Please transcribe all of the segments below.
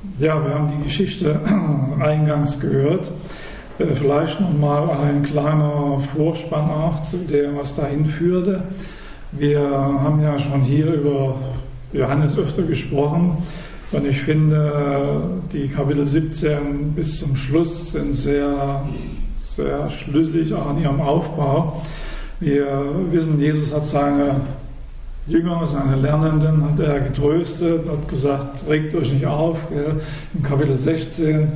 Ja, wir haben die Geschichte eingangs gehört. Vielleicht nochmal ein kleiner Vorspann auch zu dem, was dahin führte. Wir haben ja schon hier über Johannes öfter gesprochen und ich finde, die Kapitel 17 bis zum Schluss sind sehr, sehr schlüssig auch in ihrem Aufbau. Wir wissen, Jesus hat seine Jünger, seine Lernenden, hat er getröstet, hat gesagt, regt euch nicht auf. Gell? Im Kapitel 16,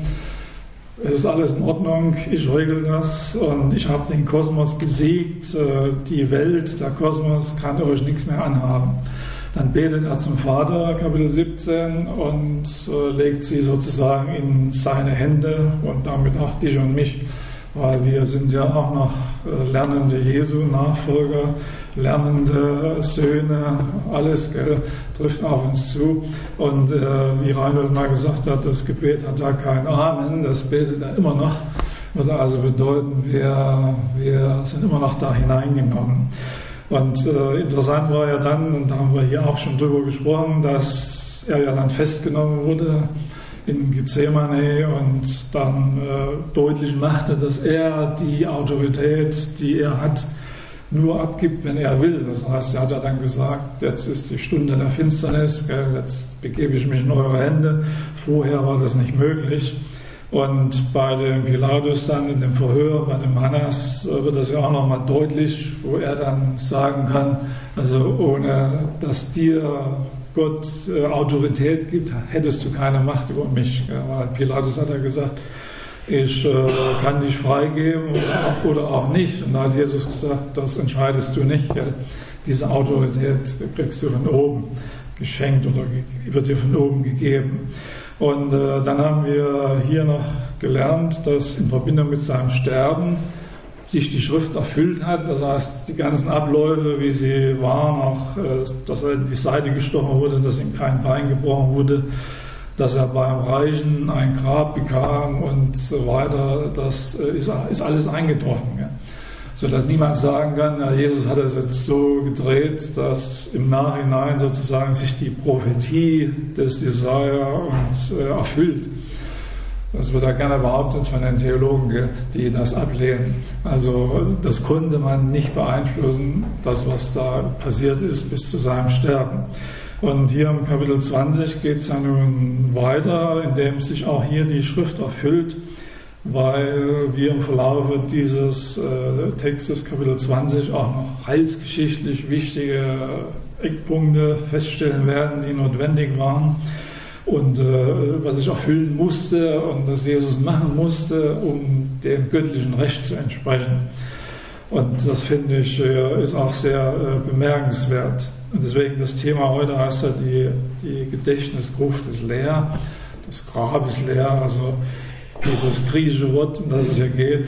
es ist alles in Ordnung, ich regel das und ich habe den Kosmos besiegt, die Welt, der Kosmos kann euch nichts mehr anhaben. Dann betet er zum Vater, Kapitel 17, und legt sie sozusagen in seine Hände und damit auch dich und mich, weil wir sind ja auch noch lernende Jesu, Nachfolger, lernende Söhne, alles trifft auf uns zu. Und wie Reinhold mal gesagt hat, das Gebet hat da kein Amen, das betet er immer noch. Würde also bedeuten, wir sind immer noch da hineingenommen. Und interessant war ja dann, und da haben wir hier auch schon drüber gesprochen, dass er ja dann festgenommen wurde in Gethsemane und dann deutlich machte, dass er die Autorität, die er hat, nur abgibt, wenn er will. Das heißt, er hat ja dann gesagt, jetzt ist die Stunde der Finsternis, jetzt begebe ich mich in eure Hände. Vorher war das nicht möglich. Und bei dem Pilatus dann in dem Verhör, bei dem Hannas, wird das ja auch nochmal deutlich, wo er dann sagen kann, also ohne dass dir Gott Autorität gibt, hättest du keine Macht über mich. Weil Pilatus hat ja gesagt, ich kann dich freigeben oder auch nicht. Und da hat Jesus gesagt, das entscheidest du nicht. Diese Autorität kriegst du von oben geschenkt oder wird dir von oben gegeben. Und dann haben wir hier noch gelernt, dass in Verbindung mit seinem Sterben sich die Schrift erfüllt hat. Das heißt, die ganzen Abläufe, wie sie waren, auch, dass er in die Seite gestochen wurde, dass ihm kein Bein gebrochen wurde, dass er beim Reichen ein Grab bekam und so weiter, das ist alles eingetroffen. Ja. Sodass niemand sagen kann, na, Jesus hat es jetzt so gedreht, dass im Nachhinein sozusagen sich die Prophetie des Jesaja erfüllt. Das wird ja gerne behauptet von den Theologen, die das ablehnen. Also das konnte man nicht beeinflussen, das, was da passiert ist, bis zu seinem Sterben. Und hier im Kapitel 20 geht es ja nun weiter, indem sich auch hier die Schrift erfüllt, weil wir im Verlauf dieses Textes, Kapitel 20, auch noch heilsgeschichtlich wichtige Eckpunkte feststellen werden, die notwendig waren und was sich erfüllen musste und das Jesus machen musste, um dem göttlichen Recht zu entsprechen. Und das finde ich ist auch sehr bemerkenswert. Und deswegen das Thema heute heißt ja die Gedächtnisgruft ist leer, das Grab ist leer, also dieses griechische Wort, um das es hier geht,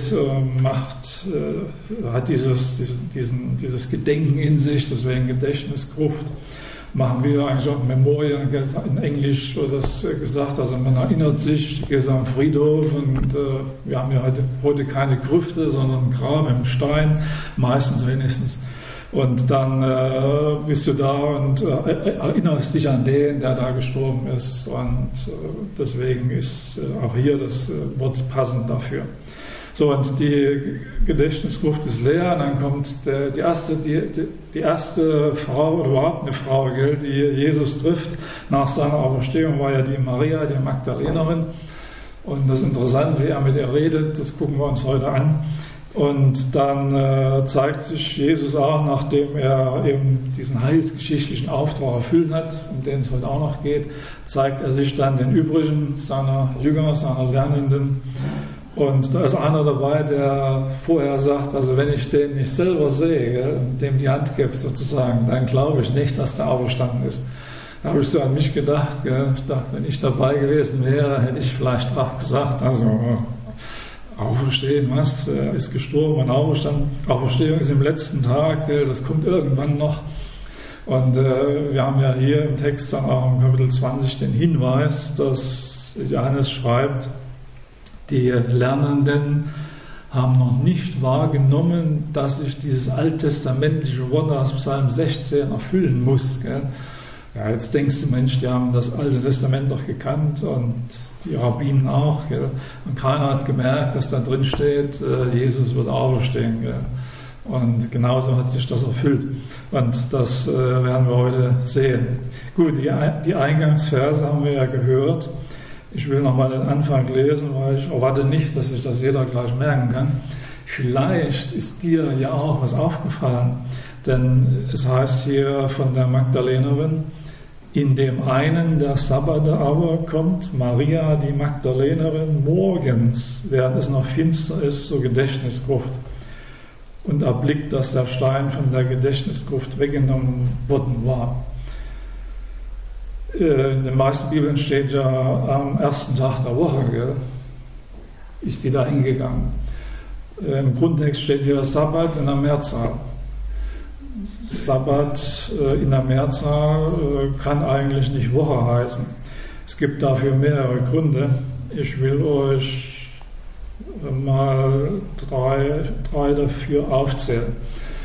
hat dieses Gedenken in sich, deswegen Gedächtnisgruft. Machen wir eigentlich auch Memorial, in Englisch wird das gesagt, also man erinnert sich, du gehst am Friedhof und wir haben ja heute keine Grüfte, sondern ein Grab im Stein, meistens wenigstens. Und dann bist du da und erinnerst dich an den, der da gestorben ist. Und deswegen ist auch hier das Wort passend dafür. So, und die Gedächtnisgruft ist leer. Und dann kommt die erste Frau, oder überhaupt eine Frau, die Jesus trifft. Nach seiner Auferstehung war ja die Maria, die Magdalenerin. Und das ist interessant, wie er mit ihr redet. Das gucken wir uns heute an. Und dann zeigt sich Jesus auch, nachdem er eben diesen heilsgeschichtlichen Auftrag erfüllt hat, um den es heute auch noch geht, zeigt er sich dann den übrigen seiner Jünger, seiner Lernenden. Und da ist einer dabei, der vorher sagt, also wenn ich den nicht selber sehe und dem die Hand gebe sozusagen, dann glaube ich nicht, dass der auferstanden ist. Da habe ich so an mich gedacht. Ich dachte, wenn ich dabei gewesen wäre, hätte ich vielleicht auch gesagt, also Auferstehen, was? Er ist gestorben und auferstanden. Auferstehung ist im letzten Tag, das kommt irgendwann noch. Und wir haben ja hier im Text dann auch im Kapitel 20 den Hinweis, dass Johannes schreibt, die Lernenden haben noch nicht wahrgenommen, dass sich dieses alttestamentliche Wort aus Psalm 16 erfüllen muss. Gell? Ja, jetzt denkst du, Mensch, die haben das Alte Testament doch gekannt und die Rabbinen auch. Gell? Und keiner hat gemerkt, dass da drin steht, Jesus wird auferstehen. Gell? Und genauso hat sich das erfüllt. Und das werden wir heute sehen. Gut, die Eingangsverse haben wir ja gehört. Ich will nochmal den Anfang lesen, weil ich erwarte nicht, dass sich das jeder gleich merken kann. Vielleicht ist dir ja auch was aufgefallen. Denn es heißt hier von der Magdalenerin, in dem einen der Sabbate aber kommt Maria, die Magdalenerin, morgens, während es noch finster ist, zur Gedächtnisgruft und erblickt, dass der Stein von der Gedächtnisgruft weggenommen worden war. In den meisten Bibeln steht ja am ersten Tag der Woche, gell, ist sie da hingegangen. Im Grundtext steht hier Sabbat in der Mehrzahl. Sabbat in der Mehrzahl kann eigentlich nicht Woche heißen. Es gibt dafür mehrere Gründe. Ich will euch mal drei dafür aufzählen.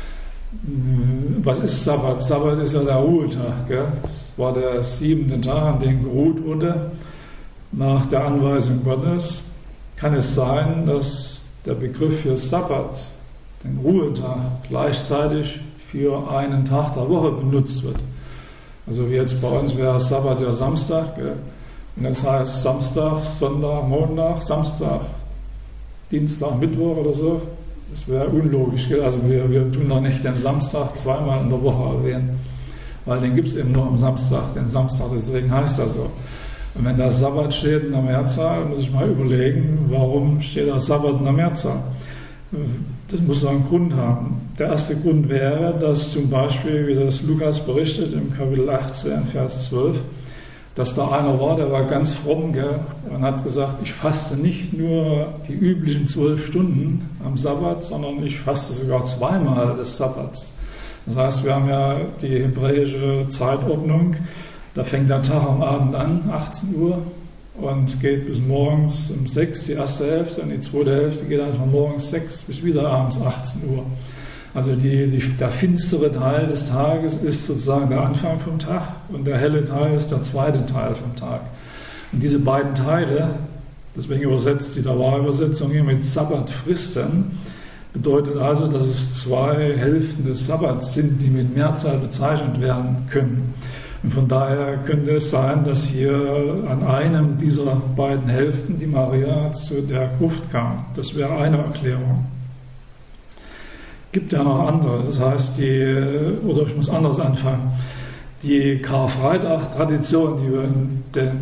Was ist Sabbat? Sabbat ist ja der Ruhetag. Gell? Das war der 7. Tag, an dem geruht wurde. Nach der Anweisung Gottes kann es sein, dass der Begriff für Sabbat, den Ruhetag, gleichzeitig für einen Tag der Woche benutzt wird. Also wie jetzt bei uns wäre Sabbat ja Samstag. Gell? Und das heißt Samstag, Sonntag, Montag, Samstag, Dienstag, Mittwoch oder so. Das wäre unlogisch. Gell? Also wir tun doch nicht den Samstag zweimal in der Woche erwähnen, weil den gibt es eben nur am Samstag, den Samstag, deswegen heißt das so. Und wenn da Sabbat steht in der Mehrzahl, muss ich mal überlegen, warum steht da Sabbat in der Mehrzahl? Das muss so einen Grund haben. Der erste Grund wäre, dass zum Beispiel, wie das Lukas berichtet im Kapitel 18, Vers 12, dass da einer war, der war ganz fromm, gell, und hat gesagt, ich faste nicht nur die üblichen 12 Stunden am Sabbat, sondern ich faste sogar zweimal des Sabbats. Das heißt, wir haben ja die hebräische Zeitordnung, da fängt der Tag am Abend an, 18 Uhr, und geht bis morgens um 6, die erste Hälfte, und die zweite Hälfte geht dann von morgens 6 bis wieder abends 18 Uhr. Also der finstere Teil des Tages ist sozusagen der Anfang vom Tag und der helle Teil ist der zweite Teil vom Tag. Und diese beiden Teile, deswegen übersetzt die Dauerübersetzung hier mit Sabbatfristen, bedeutet also, dass es zwei Hälften des Sabbats sind, die mit Mehrzahl bezeichnet werden können. Und von daher könnte es sein, dass hier an einem dieser beiden Hälften die Maria zu der Gruft kam. Das wäre eine Erklärung. Gibt ja noch andere. Das heißt, oder ich muss anders anfangen. Die Karfreitag-Tradition, die wir in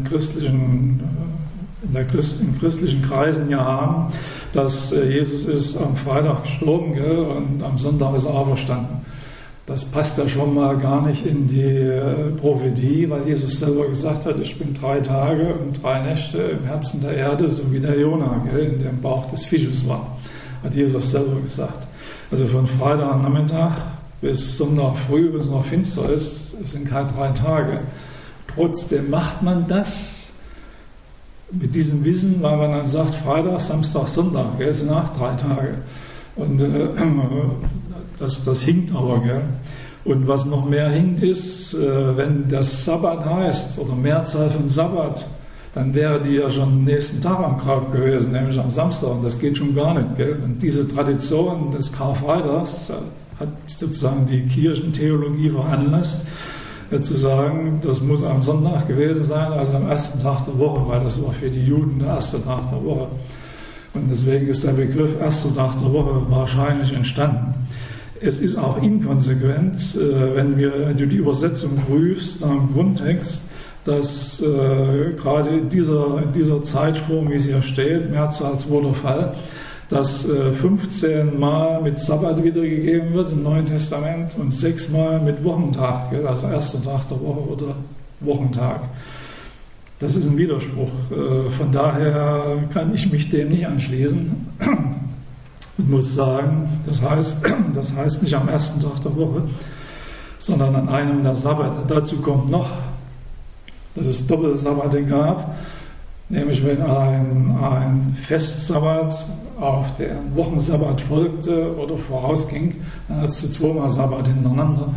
christlichen Kreisen ja haben, dass Jesus ist am Freitag gestorben, gell, und am Sonntag ist er auferstanden. Das passt ja schon mal gar nicht in die Prophetie, weil Jesus selber gesagt hat, ich bin 3 Tage und 3 Nächte im Herzen der Erde, so wie der Jona, gell, in dem Bauch des Fisches war. Hat Jesus selber gesagt. Also von Freitagnachmittag bis Sonntag früh, bis es noch finster ist, es sind keine 3 Tage. Trotzdem macht man das mit diesem Wissen, weil man dann sagt, Freitag, Samstag, Sonntag, gell, sind auch 3 Tage. Und das hinkt aber, gell. Und was noch mehr hinkt ist, wenn das Sabbat heißt, oder Mehrzahl von Sabbat, dann wäre die ja schon am nächsten Tag am Grab gewesen, nämlich am Samstag. Und das geht schon gar nicht, gell. Und diese Tradition des Karfreitags hat sozusagen die Kirchentheologie veranlasst, zu sagen, das muss am Sonntag gewesen sein, also am ersten Tag der Woche, weil das war für die Juden der erste Tag der Woche. Und deswegen ist der Begriff erster Tag der Woche wahrscheinlich entstanden. Es ist auch inkonsequent, wenn du die Übersetzung prüfst am Grundtext, dass gerade in dieser Zeitform, wie sie hier steht, Mehrzahl zweiter Fall, dass 15 Mal mit Sabbat wiedergegeben wird im Neuen Testament und 6 Mal mit Wochentag, also erster Tag der Woche oder Wochentag. Das ist ein Widerspruch. Von daher kann ich mich dem nicht anschließen und muss sagen, das heißt nicht am ersten Tag der Woche, sondern an einem der Sabbate. Dazu kommt noch, dass es Doppelsabbate gab, nämlich wenn ein Festsabbat auf den Wochensabbat folgte oder vorausging, dann hat es zu 2 Mal Sabbat hintereinander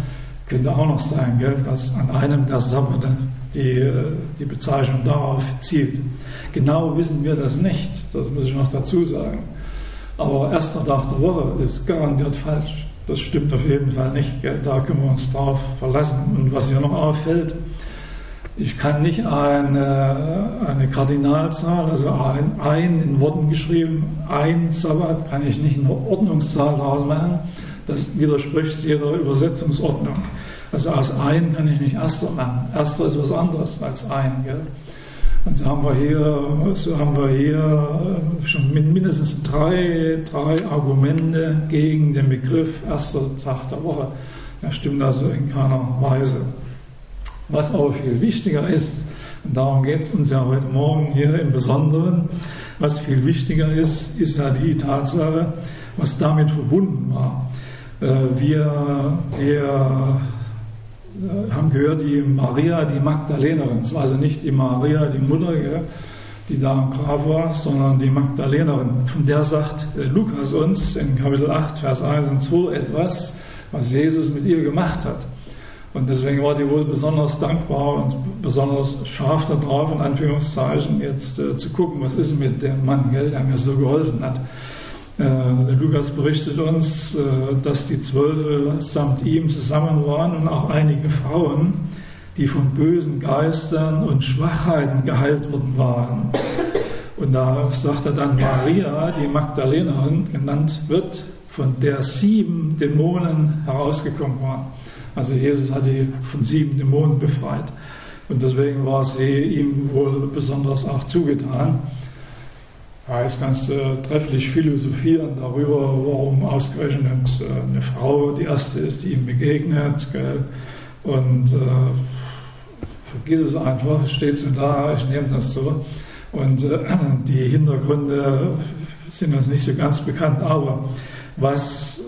Könnte auch noch sein, gell, dass an einem der Sabbate die Bezeichnung darauf zielt. Genau wissen wir das nicht, das muss ich noch dazu sagen. Aber erster Tag der Woche ist garantiert falsch. Das stimmt auf jeden Fall nicht, gell? Da können wir uns drauf verlassen. Und was hier noch auffällt, ich kann nicht eine Kardinalzahl, also ein in Worten geschrieben, ein Sabbat, kann ich nicht eine Ordnungszahl daraus machen. Das widerspricht jeder Übersetzungsordnung. Also aus ein kann ich nicht erster machen. Erster ist was anderes als ein. Gell? Und so haben wir hier schon mindestens drei Argumente gegen den Begriff erster Tag der Woche. Das stimmt also in keiner Weise. Was aber viel wichtiger ist, und darum geht es uns ja heute Morgen hier im Besonderen, was viel wichtiger ist, ist ja die Tatsache, was damit verbunden war. Wir haben gehört, die Maria, die Magdalenerin, es war also nicht die Maria, die Mutter, die da am Grab war, sondern die Magdalenerin. Von der sagt Lukas uns in Kapitel 8, Vers 1 und 2 etwas, was Jesus mit ihr gemacht hat. Und deswegen war die wohl besonders dankbar und besonders scharf darauf, in Anführungszeichen, jetzt zu gucken, was ist mit dem Mann, der mir so geholfen hat. Lukas berichtet uns, dass die 12 samt ihm zusammen waren und auch einige Frauen, die von bösen Geistern und Schwachheiten geheilt worden waren. Und da sagt er dann Maria, die Magdalenerin genannt wird, von der 7 Dämonen herausgekommen waren. Also Jesus hat die von 7 Dämonen befreit. Und deswegen war sie ihm wohl besonders auch zugetan. Ja, jetzt kannst du trefflich philosophieren darüber, warum ausgerechnet eine Frau die erste ist, die ihm begegnet. Gell? Und vergiss es einfach, es steht so da, ich nehme das so. Und die Hintergründe sind uns nicht so ganz bekannt, aber was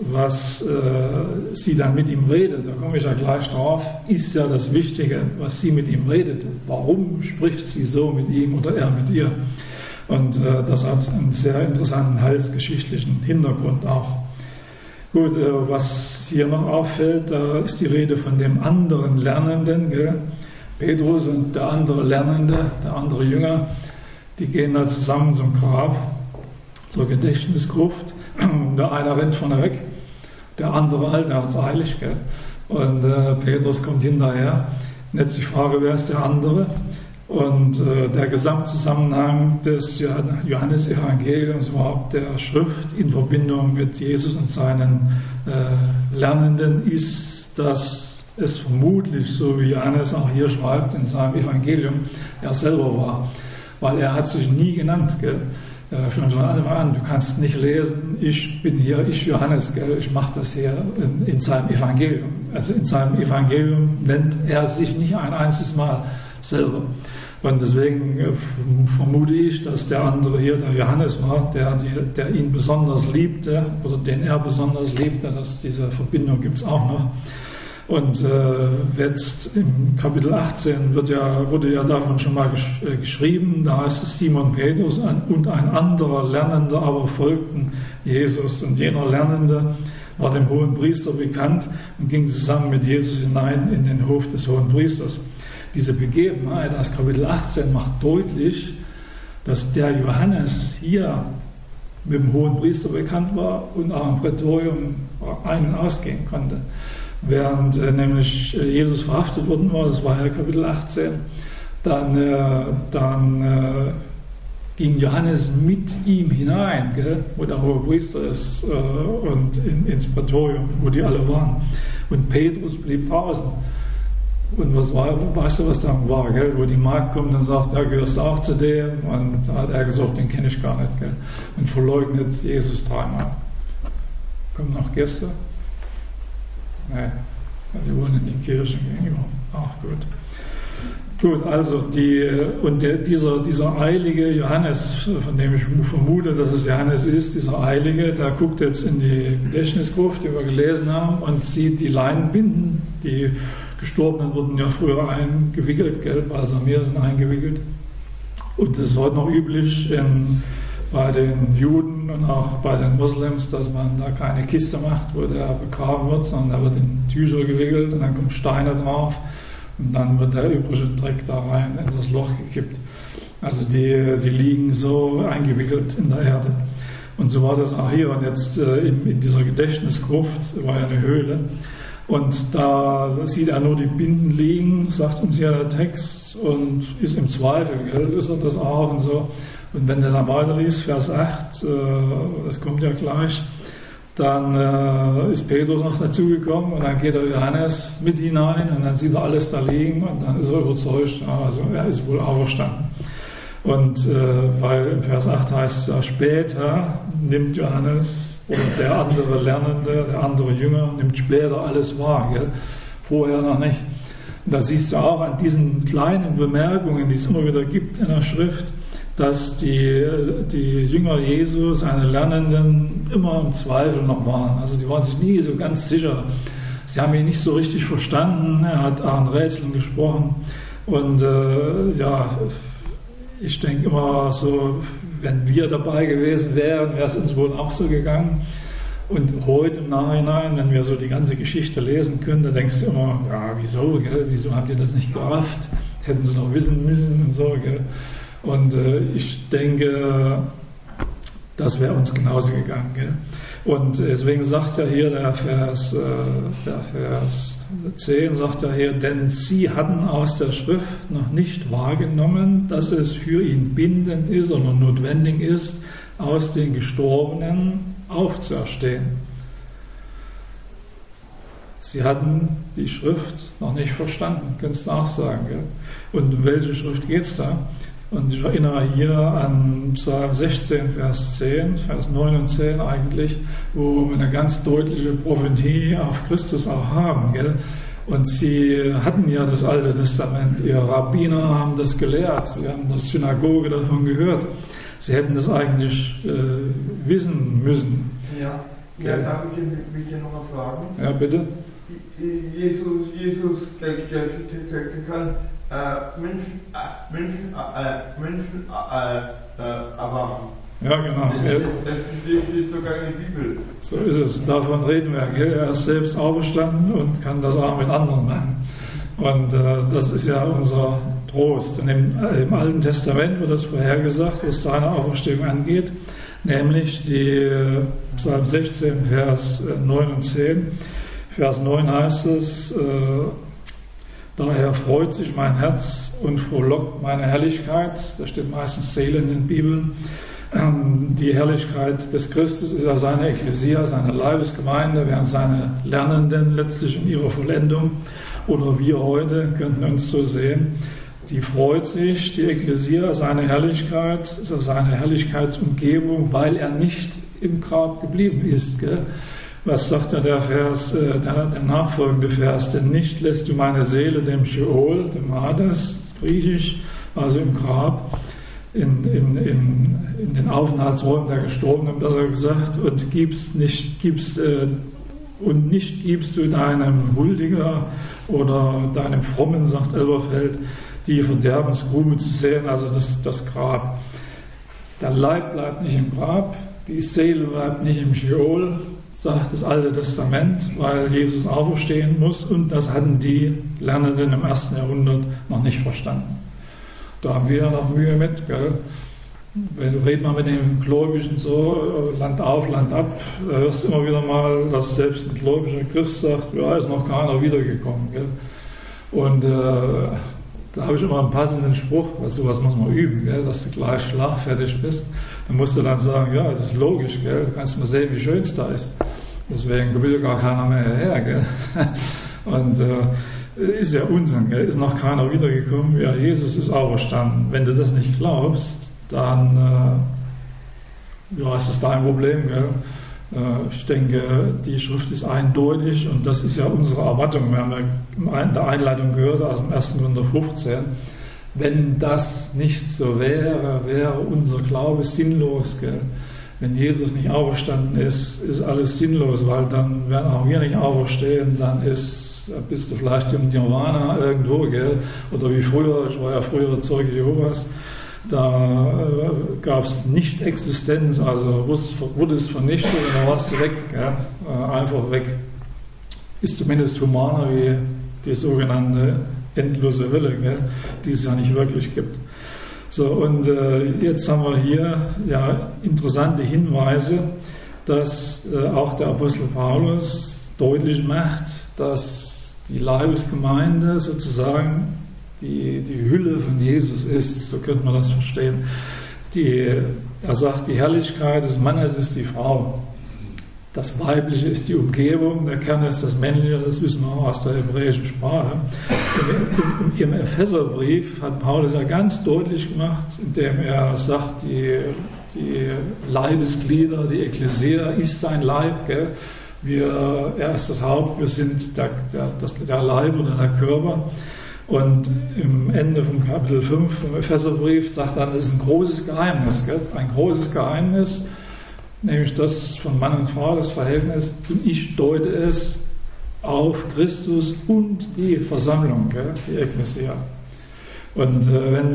sie dann mit ihm redet, da komme ich ja gleich drauf, ist ja das Wichtige, was sie mit ihm redet. Warum spricht sie so mit ihm oder er mit ihr? Und das hat einen sehr interessanten heilsgeschichtlichen Hintergrund auch. Gut, was hier noch auffällt, da ist die Rede von dem anderen Lernenden, gell? Petrus und der andere Lernende, der andere Jünger, die gehen da zusammen zum Grab, zur Gedächtnisgruft. Der eine rennt vorne weg, der andere, der hat es eilig, gell? Und Petrus kommt hinterher. Und jetzt die Frage, wer ist der andere? Und der Gesamtzusammenhang des Johannesevangeliums, überhaupt der Schrift in Verbindung mit Jesus und seinen Lernenden, ist, dass es vermutlich, so wie Johannes auch hier schreibt in seinem Evangelium, er selber war. Weil er hat sich nie genannt, gell? Schon von Anfang an, du kannst nicht lesen, ich bin hier, ich Johannes, gell? Ich mache das hier in seinem Evangelium. Also in seinem Evangelium nennt er sich nicht ein einziges Mal selber. Und deswegen vermute ich, dass der andere hier der Johannes war, der ihn besonders liebte oder den er besonders liebte. Diese Verbindung gibt es auch noch. Und jetzt im Kapitel 18 wurde ja davon schon mal geschrieben, da heißt es, Simon Petrus und ein anderer Lernender aber folgten Jesus. Und jener Lernende war dem Hohenpriester bekannt und ging zusammen mit Jesus hinein in den Hof des Hohenpriesters. Diese Begebenheit aus Kapitel 18 macht deutlich, dass der Johannes hier mit dem Hohenpriester bekannt war und auch im Prätorium ein- und ausgehen konnte. Während nämlich Jesus verhaftet worden war, das war ja Kapitel 18, dann ging Johannes mit ihm hinein, gell, wo der Hohepriester ist, und ins Prätorium, wo die alle waren. Und Petrus blieb draußen. Und weißt du, was dann war, gell? Wo die Magd kommt und sagt, ja, gehörst du auch zu dem? Und da hat er gesagt, den kenne ich gar nicht, gell? Und verleugnet Jesus 3-mal. Kommen noch Gäste? Nee, die wollen in die Kirche gehen. Ach gut. Gut, also dieser eilige Johannes, von dem ich vermute, dass es Johannes ist, dieser Eilige, der guckt jetzt in die Gedächtnisgruft, die wir gelesen haben, und sieht die Leinenbinden. Die Gestorbenen wurden ja früher eingewickelt, balsamiert und eingewickelt. Und das ist heute noch üblich in bei den Juden und auch bei den Moslems, dass man da keine Kiste macht, wo der begraben wird, sondern da wird in Tücher gewickelt und dann kommen Steine drauf und dann wird der übrige Dreck da rein in das Loch gekippt. Also die liegen so eingewickelt in der Erde. Und so war das auch hier. Und jetzt in dieser Gedächtnisgruft war ja eine Höhle. Und da sieht er nur die Binden liegen, sagt uns ja der Text, und ist im Zweifel, gell? Ist er das auch und so. Und wenn der dann weiterliest, Vers 8, das kommt ja gleich, dann ist Petrus noch dazugekommen und dann geht der Johannes mit hinein und dann sieht er alles da liegen und dann ist er überzeugt, also er ist wohl auferstanden. Und weil im Vers 8 heißt es ja, später nimmt Johannes oder der andere Lernende, der andere Jünger, nimmt später alles wahr, gell? Vorher noch nicht. Und da siehst du auch an diesen kleinen Bemerkungen, die es immer wieder gibt in der Schrift, dass die Jünger Jesu, seine Lernenden, immer im Zweifel noch waren. Also die waren sich nie so ganz sicher. Sie haben ihn nicht so richtig verstanden. Er hat auch in Rätseln gesprochen. Und ich denke immer so, wenn wir dabei gewesen wären, wäre es uns wohl auch so gegangen. Und heute im Nachhinein, wenn wir so die ganze Geschichte lesen können, dann denkst du immer, ja, wieso, gell? Wieso habt ihr das nicht gerafft? Hätten sie noch wissen müssen und so, gell? Und ich denke, das wäre uns genauso gegangen. Gell? Und deswegen sagt ja hier der Vers 10, sagt ja hier, denn sie hatten aus der Schrift noch nicht wahrgenommen, dass es für ihn bindend ist oder notwendig ist, aus den Gestorbenen aufzuerstehen. Sie hatten die Schrift noch nicht verstanden, kannst du auch sagen. Gell? Und um welche Schrift geht es da? Und ich erinnere hier an Psalm 16, Vers 10, Vers 9 und 10 eigentlich, wo wir eine ganz deutliche Prophetie auf Christus auch haben. Gell? Und sie hatten ja das Alte Testament, ihre Rabbiner haben das gelehrt, sie haben das Synagoge davon gehört. Sie hätten das eigentlich wissen müssen. Ja, darf ich mich noch was fragen? Ja, bitte. Jesus, der kann Menschen erwarten. Ja, genau. Das steht sogar in der Bibel. So ist es. Davon reden wir. Gell? Er ist selbst auferstanden und kann das auch mit anderen machen. Und das ist ja unser Trost. Und im Alten Testament wird das vorhergesagt, was seine Auferstehung angeht, nämlich die Psalm 16, Vers 9 und 10. Vers 9 heißt es, daher freut sich mein Herz und frohlockt meine Herrlichkeit. Da steht meistens Seele in den Bibeln. Die Herrlichkeit des Christus ist ja seine Ekklesia, seine Leibesgemeinde, während seine Lernenden letztlich in ihrer Vollendung, oder wir heute könnten uns so sehen, die freut sich, die Ekklesia, seine Herrlichkeit, ist ja seine Herrlichkeitsumgebung, weil er nicht im Grab geblieben ist. Gell? Was sagt der Vers, der nachfolgende Vers? Denn nicht lässt du meine Seele dem Sheol, dem Hades, griechisch, also im Grab, in den Aufenthaltsräumen der Gestorbenen, besser gesagt, und nicht gibst du deinem Huldiger oder deinem Frommen, sagt Elberfeld, die Verderbensgrube zu sehen, also das Grab. Der Leib bleibt nicht im Grab, die Seele bleibt nicht im Sheol, sagt das Alte Testament, weil Jesus auferstehen muss, und das hatten die Lernenden im 1. Jahrhundert noch nicht verstanden. Da haben wir ja noch Mühe mit, gell? Wenn du redest mal mit den Gläubigen so, Land auf, Land ab, da hörst du immer wieder mal, dass selbst ein gläubiger Christ sagt, ja, ist noch keiner wiedergekommen. Gell? Und da habe ich immer einen passenden Spruch, sowas muss man üben, gell? Dass du gleich schlagfertig bist. Dann musst du dann sagen, ja, das ist logisch, gell? Du kannst mal sehen, wie schön es da ist. Deswegen will gar keiner mehr her. Gell? Und ist ja Unsinn, gell? Ist noch keiner wiedergekommen. Ja, Jesus ist auferstanden. Wenn du das nicht glaubst, dann ist das dein Problem. Gell? Ich denke, die Schrift ist eindeutig und das ist ja unsere Erwartung. Wir haben ja in der Einleitung gehört aus dem 1. Korinther 15. Wenn das nicht so wäre, wäre unser Glaube sinnlos. Gell? Wenn Jesus nicht auferstanden ist, ist alles sinnlos, weil dann werden auch wir nicht auferstehen, dann bist du vielleicht im Nirvana irgendwo, gell? Oder wie früher, ich war ja früher Zeuge Jehovas, Da gab es Nicht-Existenz, also wurde es vernichtet und dann warst du weg, gell? Einfach weg. Ist zumindest humaner wie die sogenannte endlose Hölle, gell? Die es ja nicht wirklich gibt. So, und jetzt haben wir hier ja interessante Hinweise, dass auch der Apostel Paulus deutlich macht, dass die Leibesgemeinde sozusagen die Hülle von Jesus ist, so könnte man das verstehen. Er sagt, die Herrlichkeit des Mannes ist die Frau. Das Weibliche ist die Umgebung, der Kern ist das Männliche, das wissen wir auch aus der hebräischen Sprache. Im Epheserbrief hat Paulus ja ganz deutlich gemacht, indem er sagt, die Leibesglieder, die Ekklesia ist sein Leib. Gell? Er ist das Haupt, wir sind der Leib oder der Körper. Und im Ende vom Kapitel 5 vom Epheserbrief sagt er, das ist ein großes Geheimnis. Gell? Ein großes Geheimnis, nämlich das von Mann und Frau, das Verhältnis, und ich deute es auf Christus und die Versammlung, die Ekklesia. Und wenn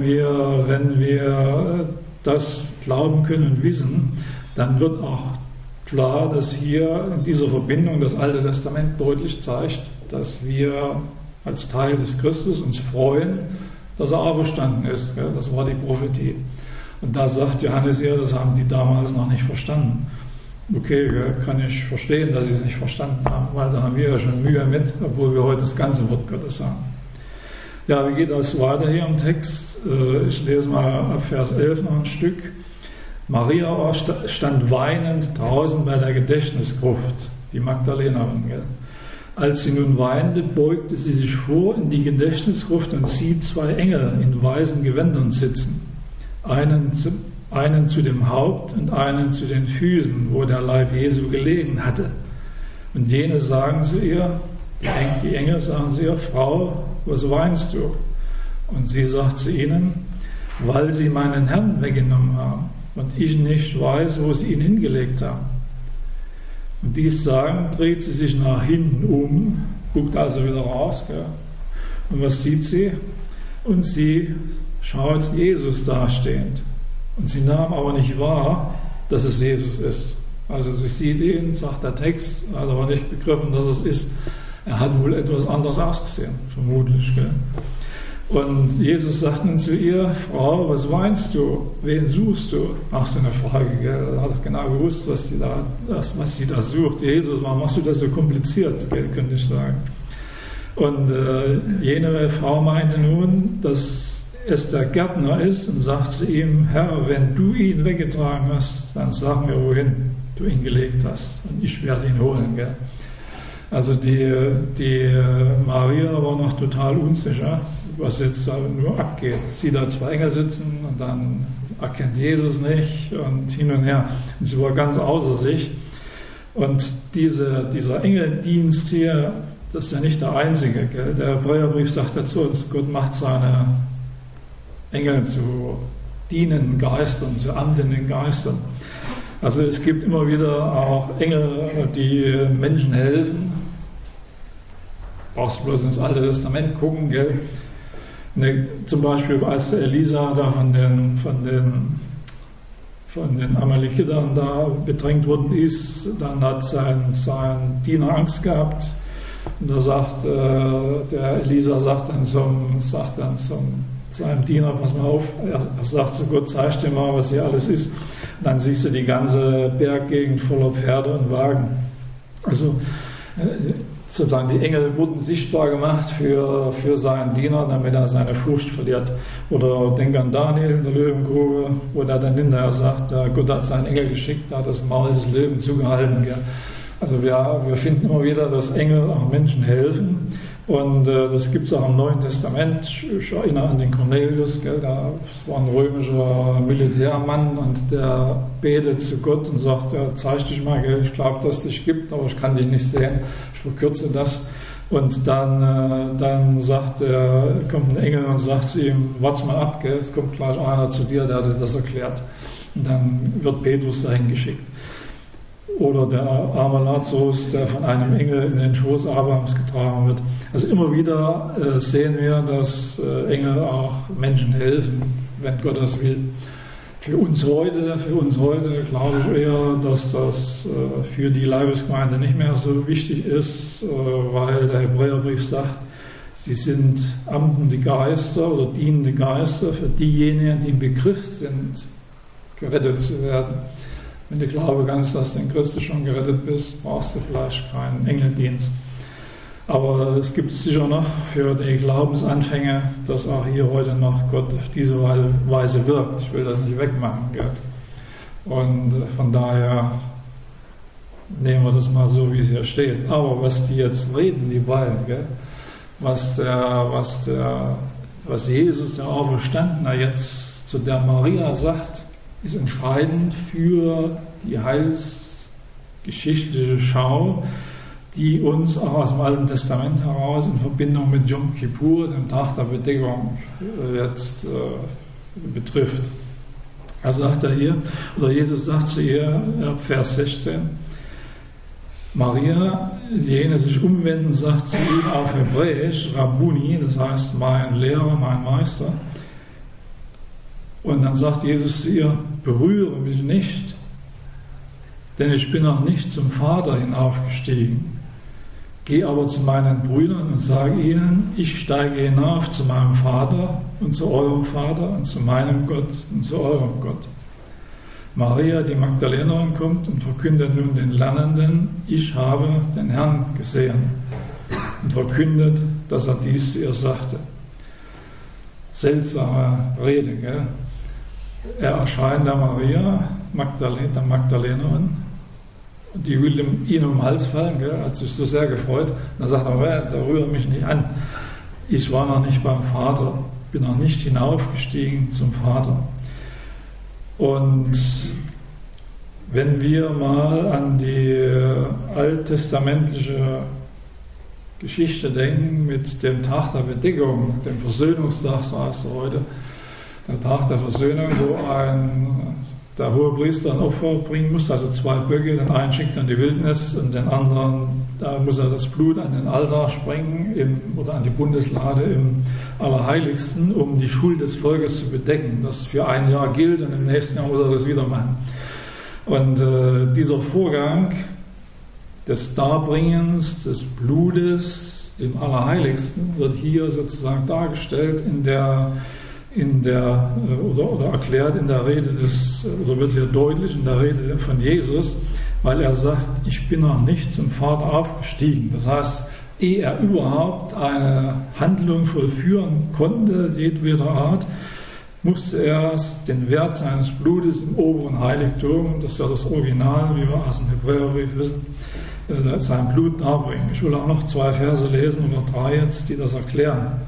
wir das glauben können und wissen, dann wird auch klar, dass hier in dieser Verbindung das Alte Testament deutlich zeigt, dass wir als Teil des Christus uns freuen, dass er auferstanden ist. Das war die Prophetie. Und da sagt Johannes hier, das haben die damals noch nicht verstanden. Okay, kann ich verstehen, dass sie es nicht verstanden haben, weil da haben wir ja schon Mühe mit, obwohl wir heute das ganze Wort Gottes haben. Ja, wie geht das weiter hier im Text? Ich lese mal ab Vers 11 noch ein Stück. Maria stand weinend draußen bei der Gedächtnisgruft, die Magdalenerin. Als sie nun weinte, beugte sie sich vor in die Gedächtnisgruft und sieht zwei Engel in weißen Gewändern sitzen. Einen zu dem Haupt und einen zu den Füßen, wo der Leib Jesu gelegen hatte. Und jene sagen zu ihr, die Engel sagen zu ihr, Frau, was weinst du? Und sie sagt zu ihnen, weil sie meinen Herrn weggenommen haben und ich nicht weiß, wo sie ihn hingelegt haben. Und dies sagen, dreht sie sich nach hinten um, guckt also wieder raus. Gell? Und was sieht sie? Und sie schaut Jesus dastehend. Und sie nahm aber nicht wahr, dass es Jesus ist. Also sie sieht ihn, sagt der Text, hat aber nicht begriffen, dass es ist. Er hat wohl etwas anders ausgesehen, vermutlich. Gell? Und Jesus sagt nun zu ihr, Frau, was weinst du? Wen suchst du? Ach, so eine Frage. Gell? Er hat genau gewusst, was sie da sucht. Jesus, warum machst du das so kompliziert, gell, könnte ich sagen. Und jene Frau meinte nun, dass es der Gärtner ist und sagt zu ihm, Herr, wenn du ihn weggetragen hast, dann sag mir, wohin du ihn gelegt hast und ich werde ihn holen. Gell? Also die Maria war noch total unsicher, was jetzt da nur abgeht. Sie da zwei Engel sitzen und dann erkennt Jesus nicht und hin und her. Und sie war ganz außer sich. Und dieser Engeldienst hier, das ist ja nicht der einzige. Gell? Der Hebräerbrief sagt dazu uns, Gott macht seine Engel zu dienenden Geistern, zu amtenden Geistern. Also es gibt immer wieder auch Engel, die Menschen helfen. Brauchst du bloß ins Alte Testament gucken, gell? Zum Beispiel als Elisa da von den Amalekitern da bedrängt worden ist, dann hat sein Diener Angst gehabt. Und da sagt der Elisa sagt dann zum seinem Diener, pass mal auf, er sagt zu Gott, zeig dir mal, was hier alles ist. Und dann siehst du die ganze Berggegend voller Pferde und Wagen. Also sozusagen die Engel wurden sichtbar gemacht für seinen Diener, damit er seine Furcht verliert. Oder denk an Daniel in der Löwengrube, wo er dann hinterher sagt, Gott hat seinen Engel geschickt, hat das Maul des Löwen zugehalten. Gell? Also wir finden immer wieder, dass Engel auch Menschen helfen. Und das gibt es auch im Neuen Testament. Ich erinnere an den Cornelius, gell, das war ein römischer Militärmann und der betet zu Gott und sagt, zeig dich mal, gell, ich glaube, dass es dich gibt, aber ich kann dich nicht sehen. Ich verkürze das. Und dann kommt ein Engel und sagt zu ihm, warte mal ab, gell, es kommt gleich einer zu dir, der dir das erklärt. Und dann wird Petrus dahin geschickt. oder der arme Lazarus, der von einem Engel in den Schoß Abrahams getragen wird. Also immer wieder sehen wir, dass Engel auch Menschen helfen, wenn Gott das will. Für uns heute glaube ich eher, dass das für die Leibesgemeinde nicht mehr so wichtig ist, weil der Hebräerbrief sagt, sie sind amtende Geister oder dienende Geister für diejenigen, die im Begriff sind, gerettet zu werden. Wenn du glaube kannst, dass du in Christus schon gerettet bist, brauchst du vielleicht keinen Engeldienst. Aber es gibt es sicher noch für die Glaubensanfänger, dass auch hier heute noch Gott auf diese Weise wirkt. Ich will das nicht wegmachen. Gell? Und von daher nehmen wir das mal so, wie es hier steht. Aber was die jetzt reden, die beiden, gell? Was Jesus, der Auferstandene, jetzt zu der Maria sagt, ist entscheidend für die heilsgeschichtliche Schau, die uns auch aus dem Alten Testament heraus in Verbindung mit Yom Kippur, dem Tag der Bedeckung, jetzt betrifft. Also sagt er hier, oder Jesus sagt zu ihr, Vers 16, Maria, jene sich umwenden, sagt zu ihm auf Hebräisch, Rabbuni, das heißt mein Lehrer, mein Meister. Und dann sagt Jesus zu ihr, berühre mich nicht, denn ich bin noch nicht zum Vater hinaufgestiegen. Geh aber zu meinen Brüdern und sage ihnen, ich steige hinauf zu meinem Vater und zu eurem Vater und zu meinem Gott und zu eurem Gott. Maria, die Magdalenerin, kommt und verkündet nun den Lernenden, ich habe den Herrn gesehen, und verkündet, dass er dies zu ihr sagte. Seltsame Rede, gell? Er erscheint der Maria, der Magdalenerin, und die will ihn um den Hals fallen, gell? Hat sich so sehr gefreut. Und dann sagt er, da rühre mich nicht an. Ich war noch nicht beim Vater, bin noch nicht hinaufgestiegen zum Vater. Und wenn wir mal an die alttestamentliche Geschichte denken mit dem Tag der Bedeckung, dem Versöhnungstag, so heißt er heute, der Tag der Versöhnung, wo der Hohepriester ein Opfer bringen muss, also 2 Böcke, den einen schickt er in die Wildnis und den anderen, da muss er das Blut an den Altar sprengen oder an die Bundeslade im Allerheiligsten, um die Schuld des Volkes zu bedecken, das für ein Jahr gilt und im nächsten Jahr muss er das wieder machen. Und dieser Vorgang des Darbringens des Blutes im Allerheiligsten wird hier sozusagen dargestellt oder erklärt in der Rede oder wird hier deutlich in der Rede von Jesus, weil er sagt, ich bin noch nicht zum Vater aufgestiegen. Das heißt, ehe er überhaupt eine Handlung vollführen konnte, jedweder Art, musste er den Wert seines Blutes im oberen Heiligtum, das ist ja das Original, wie wir aus dem Hebräerbrief wissen, sein Blut darbringen. Ich will auch noch 2 Verse lesen oder 3 jetzt, die das erklären.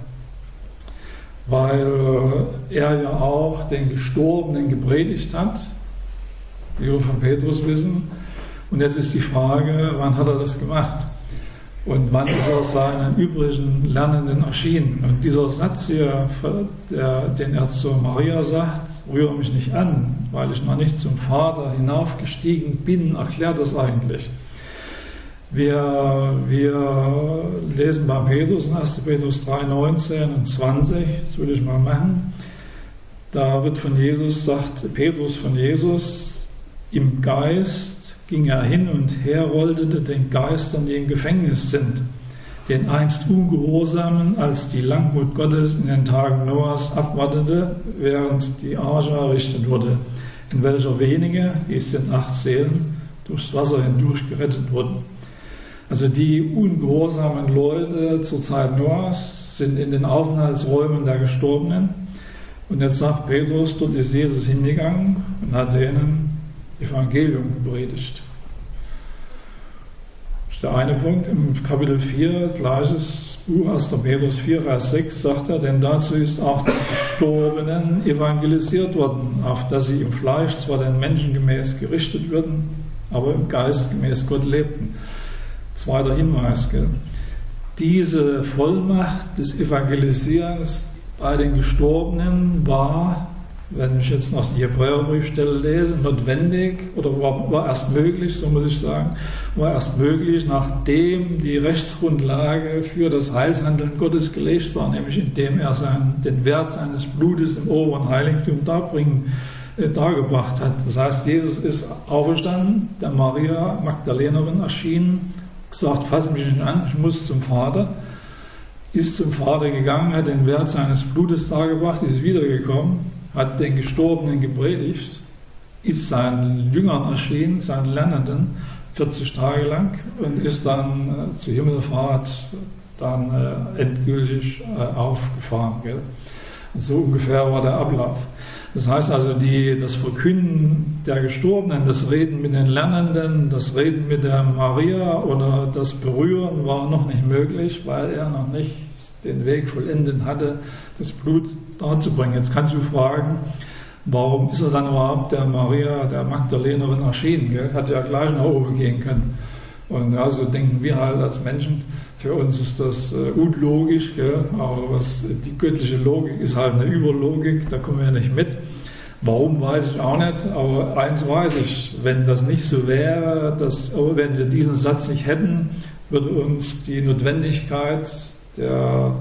Weil er ja auch den Gestorbenen gepredigt hat, wie wir von Petrus wissen. Und jetzt ist die Frage, wann hat er das gemacht? Und wann ist er seinen übrigen Lernenden erschienen? Und dieser Satz hier, den er zu Maria sagt, rühre mich nicht an, weil ich noch nicht zum Vater hinaufgestiegen bin, erklärt das eigentlich. Wir lesen bei Petrus, in 1. Petrus 3, 19 und 20, das will ich mal machen. Da wird sagt Petrus von Jesus, im Geist ging er hin und her, roldete den Geistern, die im Gefängnis sind, den einst Ungehorsamen, als die Langmut Gottes in den Tagen Noahs abwartete, während die Arche errichtet wurde, in welcher wenige, dies sind 8 Seelen, durchs Wasser hindurch gerettet wurden. Also die ungehorsamen Leute zur Zeit Noahs sind in den Aufenthaltsräumen der Gestorbenen. Und jetzt sagt Petrus, dort ist Jesus hingegangen und hat denen Evangelium gepredigt. Das ist der eine Punkt. Im Kapitel 4, gleiches Buch, 1. Petrus 4, Vers 6, sagt er, denn dazu ist auch die Gestorbenen evangelisiert worden, auf dass sie im Fleisch zwar den Menschen gemäß gerichtet würden, aber im Geist gemäß Gott lebten. Zweiter Hinweis, gell? Diese Vollmacht des Evangelisierens bei den Gestorbenen war wenn ich jetzt noch die Hebräerbriefstelle lese, notwendig oder war erst möglich, so muss ich sagen, war erst möglich, nachdem die Rechtsgrundlage für das Heilshandeln Gottes gelegt war, nämlich indem er den Wert seines Blutes im oberen Heiligtum dargebracht hat. Das heißt, Jesus ist auferstanden, der Maria Magdalenerin erschienen, gesagt, fass mich nicht an, ich muss zum Vater, ist zum Vater gegangen, hat den Wert seines Blutes dargebracht, ist wiedergekommen, hat den Gestorbenen gepredigt, ist seinen Jüngern erschienen, seinen Lernenden, 40 Tage lang und ist dann zur Himmelfahrt dann endgültig aufgefahren. Gell? So ungefähr war der Ablauf. Das heißt also, das Verkünden der Gestorbenen, das Reden mit den Lernenden, das Reden mit der Maria oder das Berühren war noch nicht möglich, weil er noch nicht den Weg vollendet hatte, das Blut darzubringen. Jetzt kannst du fragen, warum ist er dann überhaupt der Maria, der Magdalenerin erschienen? Gell? Hat ja gleich nach oben gehen können. Und ja, so denken wir halt als Menschen, für uns ist das unlogisch, gell? Aber die göttliche Logik ist halt eine Überlogik, da kommen wir nicht mit. Warum, weiß ich auch nicht, aber eins weiß ich, wenn das nicht so wäre, wenn wir diesen Satz nicht hätten, würde uns die Notwendigkeit der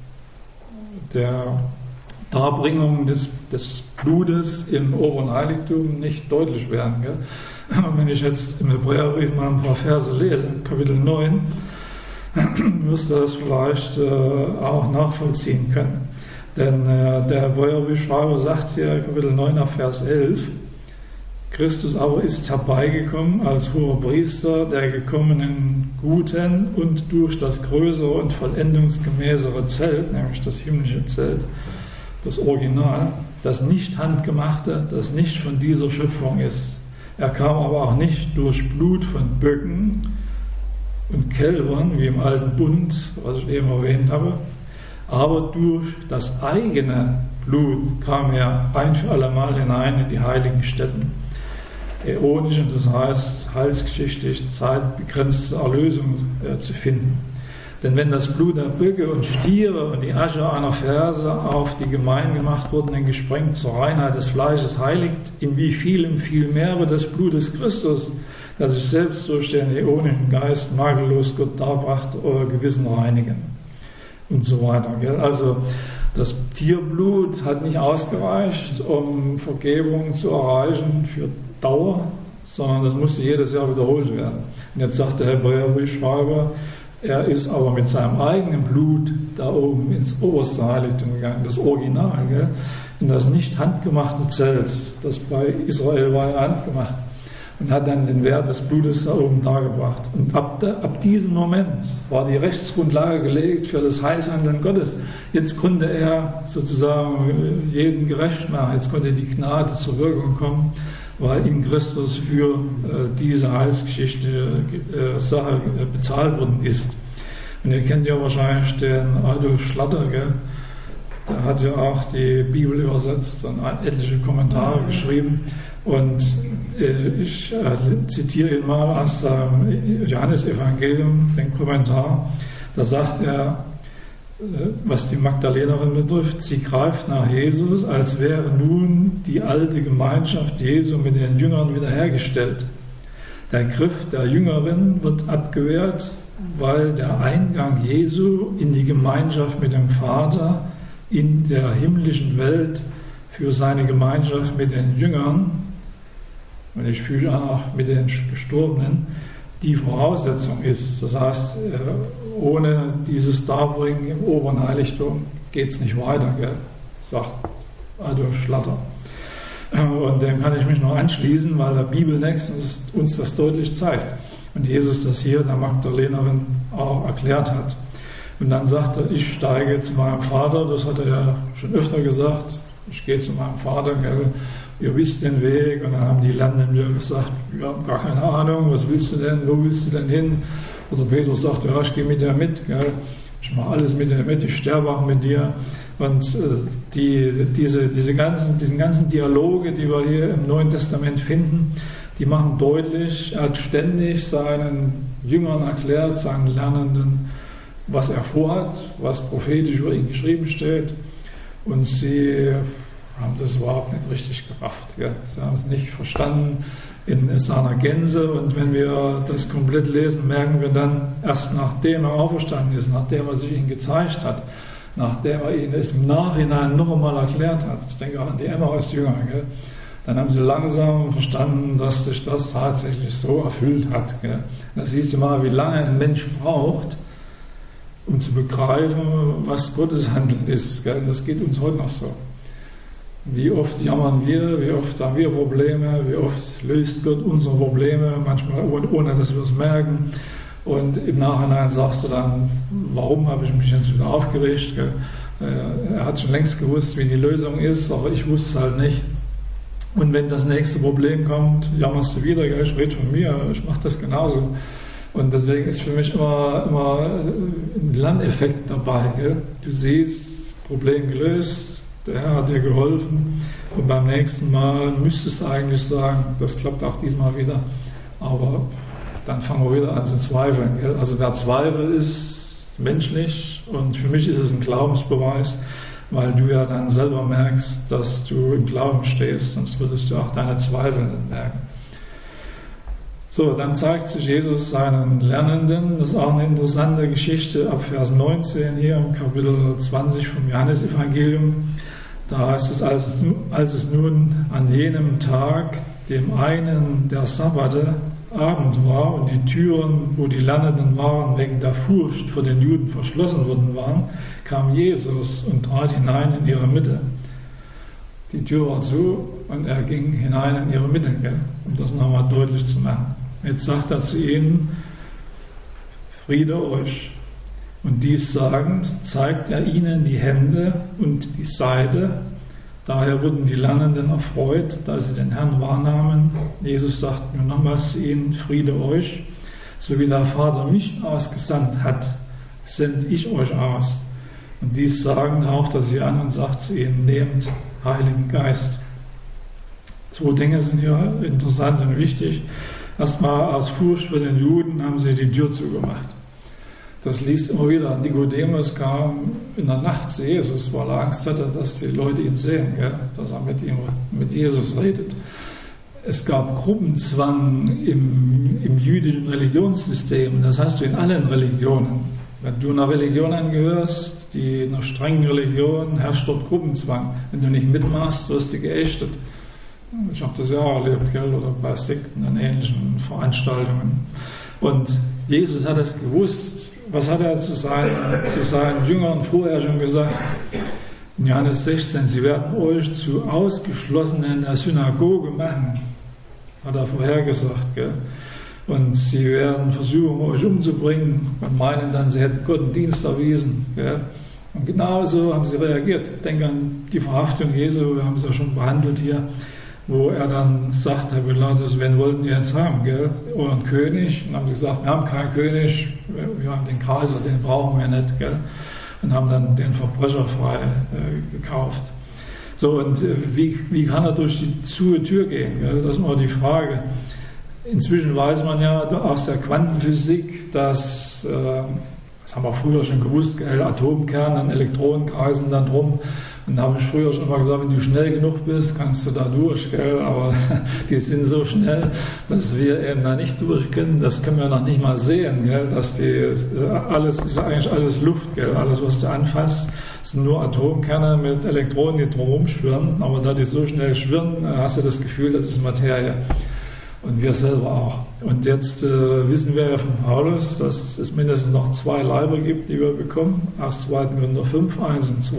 Darbringung des Blutes im oberen Heiligtum nicht deutlich werden. Gell? Wenn ich jetzt im Hebräerbrief mal ein paar Verse lese, Kapitel 9, wirst du das vielleicht auch nachvollziehen können. Denn der Hebräerbriefschreiber sagt hier, Kapitel 9 ab Vers 11, Christus aber ist herbeigekommen als hoher Priester der gekommenen Guten und durch das größere und vollendungsgemäßere Zelt, nämlich das himmlische Zelt, das Original, das nicht handgemachte, das nicht von dieser Schöpfung ist. Er kam aber auch nicht durch Blut von Böcken und Kälbern, wie im alten Bund, was ich eben erwähnt habe, aber durch das eigene Blut kam er ein für allemal hinein in die heiligen Stätten. Äonisch, und das heißt heilsgeschichtlich zeitbegrenzte Erlösung zu finden. Denn wenn das Blut der Böcke und Stiere und die Asche einer Ferse auf die gemein gemacht wurden, gesprengt zur Reinheit des Fleisches heiligt, in wie vielem viel mehr wird das Blut des Christus, das sich selbst durch den äonischen Geist makellos Gott darbrachte, euer Gewissen reinigen. Und so weiter. Also das Tierblut hat nicht ausgereicht, um Vergebung zu erreichen für Dauer, sondern das musste jedes Jahr wiederholt werden. Und jetzt sagt der Hebräerbriefschreiber, er ist aber mit seinem eigenen Blut da oben ins oberste Heiligtum gegangen, das Original, gell? In das nicht handgemachte Zelt, das bei Israel war ja handgemacht, und hat dann den Wert des Blutes da oben dargebracht. Und ab diesem Moment war die Rechtsgrundlage gelegt für das Heilshandeln Gottes. Jetzt konnte er sozusagen jeden gerecht machen, jetzt konnte die Gnade zur Wirkung kommen, weil in Christus für diese heilsgeschichtliche Sache bezahlt worden ist. Und ihr kennt ja wahrscheinlich den Adolf Schlatter, gell? Der hat ja auch die Bibel übersetzt und etliche Kommentare geschrieben. Und ich zitiere ihn mal aus dem Johannesevangelium, den Kommentar. Da sagt er, was die Magdalenerin betrifft, sie greift nach Jesus, als wäre nun die alte Gemeinschaft Jesu mit den Jüngern wiederhergestellt. Der Griff der Jüngerin wird abgewehrt, weil der Eingang Jesu in die Gemeinschaft mit dem Vater in der himmlischen Welt für seine Gemeinschaft mit den Jüngern, und ich füge auch mit den Gestorbenen, die Voraussetzung ist. Das heißt, ohne dieses Darbringen im oberen Heiligtum geht es nicht weiter, gell? Sagt Adolf Schlatter. Und dem kann ich mich noch anschließen, weil der Bibeltext uns das deutlich zeigt. Und Jesus das hier der Magdalenerin auch erklärt hat. Und dann sagt er, ich steige zu meinem Vater, das hat er ja schon öfter gesagt, ich gehe zu meinem Vater, gell? Ihr wisst den Weg. Und dann haben die Lernenden gesagt, wir haben gar keine Ahnung, was willst du denn, wo willst du denn hin? Oder Petrus sagt, ja, ich gehe mit dir mit, gell? Ich mache alles mit dir mit, ich sterbe auch mit dir. Und diesen ganzen Dialoge, die wir hier im Neuen Testament finden, die machen deutlich, er hat ständig seinen Jüngern erklärt, seinen Lernenden, was er vorhat, was prophetisch über ihn geschrieben steht. Und sie haben das überhaupt nicht richtig gerafft. Gell? Sie haben es nicht verstanden in seiner Gänze, und wenn wir das komplett lesen, merken wir dann, erst nachdem er auferstanden ist, nachdem er sich ihnen gezeigt hat, nachdem er ihnen es im Nachhinein noch einmal erklärt hat, ich denke auch an die Emmaus-Jünger, gell? Dann haben sie langsam verstanden, dass sich das tatsächlich so erfüllt hat. Gell? Da siehst du mal, wie lange ein Mensch braucht, um zu begreifen, was Gottes Handeln ist. Gell? Das geht uns heute noch so. Wie oft jammern wir, wie oft haben wir Probleme, wie oft löst Gott unsere Probleme, manchmal ohne dass wir es merken. Und im Nachhinein sagst du dann, warum habe ich mich jetzt wieder aufgeregt? Gell? Er hat schon längst gewusst, wie die Lösung ist, aber ich wusste es halt nicht. Und wenn das nächste Problem kommt, jammerst du wieder, gell? Ich rede von mir, ich mache das genauso. Und deswegen ist für mich immer ein Lerneffekt dabei. Gell? Du siehst, Problem gelöst, der Herr hat dir geholfen, und beim nächsten Mal müsstest du eigentlich sagen, das klappt auch diesmal wieder, aber dann fangen wir wieder an zu zweifeln. Gell? Also der Zweifel ist menschlich, und für mich ist es ein Glaubensbeweis, weil du ja dann selber merkst, dass du im Glauben stehst, sonst würdest du auch deine Zweifel nicht merken. So, dann zeigt sich Jesus seinen Lernenden. Das ist auch eine interessante Geschichte ab Vers 19 hier im Kapitel 20 vom Johannesevangelium. Da heißt es, als es nun an jenem Tag, dem einen der Sabbate, Abend war und die Türen, wo die Lernenden waren, wegen der Furcht vor den Juden verschlossen worden waren, kam Jesus und trat hinein in ihre Mitte. Die Tür war zu und er ging hinein in ihre Mitte, um das nochmal deutlich zu machen. Jetzt sagt er zu ihnen, Friede euch. Und dies sagend, zeigt er ihnen die Hände und die Seite. Daher wurden die Lernenden erfreut, da sie den Herrn wahrnahmen. Jesus sagt mir nochmals zu ihnen, Friede euch. So wie der Vater mich ausgesandt hat, sende ich euch aus. Und dies sagen haucht er sie an und sagt zu ihnen, nehmt Heiligen Geist. Zwei Dinge sind hier interessant und wichtig. Erstmal aus Furcht vor den Juden haben sie die Tür zugemacht. Das liest immer wieder. Nikodemus kam in der Nacht zu Jesus, weil er Angst hatte, dass die Leute ihn sehen, gell? Dass er mit Jesus redet. Es gab Gruppenzwang im jüdischen Religionssystem, das heißt in allen Religionen. Wenn du einer Religion angehörst, einer strengen Religion, herrscht dort Gruppenzwang. Wenn du nicht mitmachst, wirst du geächtet. Ich habe das ja auch erlebt, gell? Oder bei Sekten und ähnlichen Veranstaltungen. Und Jesus hat es gewusst. Was hat er zu seinen Jüngern vorher schon gesagt? In Johannes 16, sie werden euch zu Ausgeschlossenen in der Synagoge machen, hat er vorhergesagt. Gell? Und sie werden versuchen, euch umzubringen und meinen dann, sie hätten Gott einen Dienst erwiesen. Gell? Und genauso haben sie reagiert. Ich denke an die Verhaftung Jesu, wir haben es ja schon behandelt hier, wo er dann sagt, Herr Pilatus, wen wollten ihr jetzt haben, gell? Euren König? Und haben sie gesagt, wir haben keinen König, wir haben den Kaiser, den brauchen wir nicht, gell? Und haben dann den Verbrecher frei gekauft. So, und wie kann er durch die zu Tür gehen, gell? Das ist immer die Frage. Inzwischen weiß man ja aus der Quantenphysik, dass, das haben wir früher schon gewusst, gell? Atomkerne und Elektronen kreisen dann drum. Und da habe ich früher schon mal gesagt, wenn du schnell genug bist, kannst du da durch, gell? Aber die sind so schnell, dass wir eben da nicht durch können. Das können wir noch nicht mal sehen, gell? Dass alles ist eigentlich alles Luft, gell? Alles, was du anfasst, sind nur Atomkerne mit Elektronen, die drumherum schwirren. Aber da die so schnell schwirren, hast du das Gefühl, das ist Materie. Und wir selber auch. Und jetzt wissen wir ja von Paulus, dass es mindestens noch 2 Leiber gibt, die wir bekommen. Aus 2. Korinther 5, 1 und 2.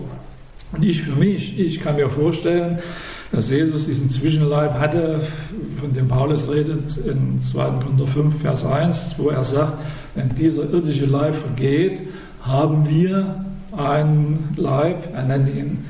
Und ich kann mir vorstellen, dass Jesus diesen Zwischenleib hatte, von dem Paulus redet in 2. Korinther 5, Vers 1, wo er sagt, wenn dieser irdische Leib vergeht, haben wir einen Leib, er nennt ihn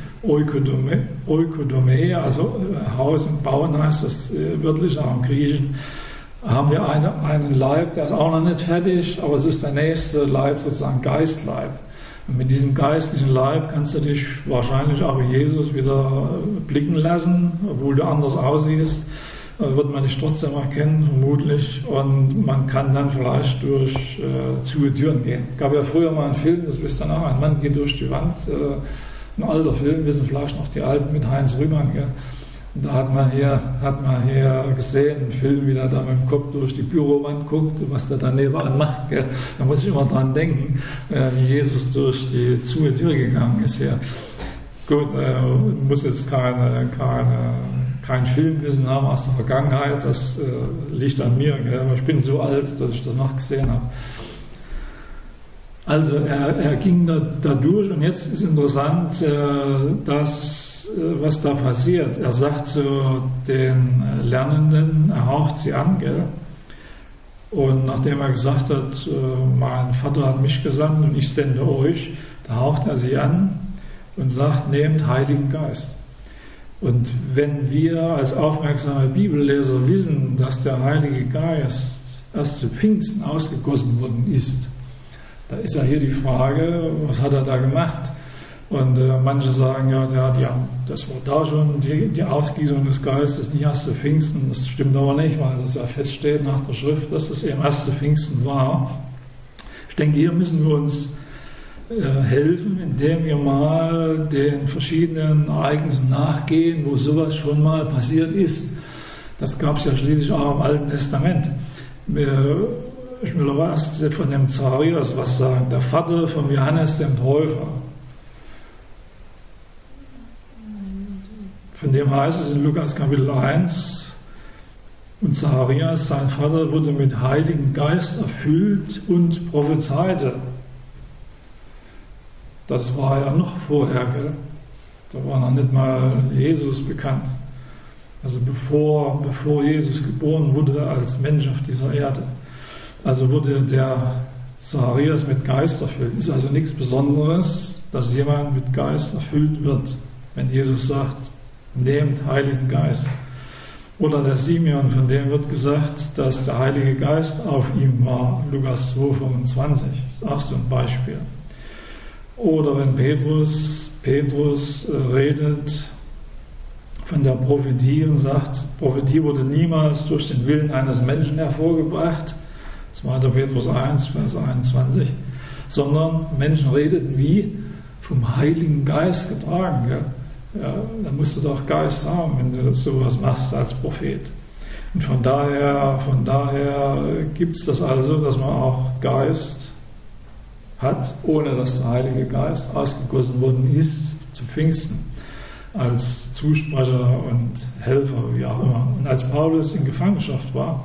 Oikodomē, also Haus und Bauen heißt das wörtlich, auch im Griechischen, haben wir einen Leib, der ist auch noch nicht fertig, aber es ist der nächste Leib, sozusagen Geistleib. Und mit diesem geistlichen Leib kannst du dich wahrscheinlich auch wie Jesus wieder blicken lassen, obwohl du anders aussiehst, wird man dich trotzdem erkennen, vermutlich, und man kann dann vielleicht durch zu Türen gehen. Es gab ja früher mal einen Film, das wisst ihr noch, ein Mann geht durch die Wand, Ein alter Film, wissen vielleicht noch die Alten mit Heinz Rühmann. Gell? Und da hat man hier gesehen, einen Film, wie der da mit dem Kopf durch die Bürowand guckt, was der da nebenan macht. Gell? Da muss ich immer dran denken, wie Jesus durch die zu Tür gegangen ist. Ja. Gut, muss jetzt kein Filmwissen haben aus der Vergangenheit, das liegt an mir. Gell? Aber ich bin so alt, dass ich das noch gesehen habe. Also er ging da durch und jetzt ist interessant, was da passiert. Er sagt zu den Lernenden, er haucht sie an, gell? Und nachdem er gesagt hat, mein Vater hat mich gesandt und ich sende euch, da haucht er sie an und sagt, nehmt Heiligen Geist. Und wenn wir als aufmerksame Bibelleser wissen, dass der Heilige Geist erst zu Pfingsten ausgegossen worden ist, da ist ja hier die Frage, was hat er da gemacht? Und manche sagen, ja, das war da schon die Ausgießung des Geistes, nicht erst zu Pfingsten. Das stimmt aber nicht, weil das ja feststeht nach der Schrift, dass das eben erst zu Pfingsten war. Ich denke, hier müssen wir uns helfen, indem wir mal den verschiedenen Ereignissen nachgehen, wo sowas schon mal passiert ist. Das gab es ja schließlich auch im Alten Testament. Ich will aber erst von dem Zacharias was sagen. Der Vater von Johannes dem Täufer. Von dem heißt es in Lukas Kapitel 1, und Zacharias, sein Vater, wurde mit Heiligen Geist erfüllt und prophezeite. Das war ja noch vorher, gell? Da war noch nicht mal Jesus bekannt. Also bevor Jesus geboren wurde als Mensch auf dieser Erde. Also wurde der Zacharias mit Geist erfüllt. Ist also nichts Besonderes, dass jemand mit Geist erfüllt wird, wenn Jesus sagt, nehmt Heiligen Geist. Oder der Simeon, von dem wird gesagt, dass der Heilige Geist auf ihm war. Lukas 2,25, auch so ein Beispiel. Oder wenn Petrus redet von der Prophetie und sagt, Prophetie wurde niemals durch den Willen eines Menschen hervorgebracht, 2. Petrus 1, Vers 21, sondern Menschen redeten wie vom Heiligen Geist getragen. Gell? Ja, da musst du doch Geist haben, wenn du sowas machst als Prophet. Und von daher gibt es das also, dass man auch Geist hat, ohne dass der Heilige Geist ausgegossen worden ist zu Pfingsten, als Zusprecher und Helfer, wie auch immer. Und als Paulus in Gefangenschaft war,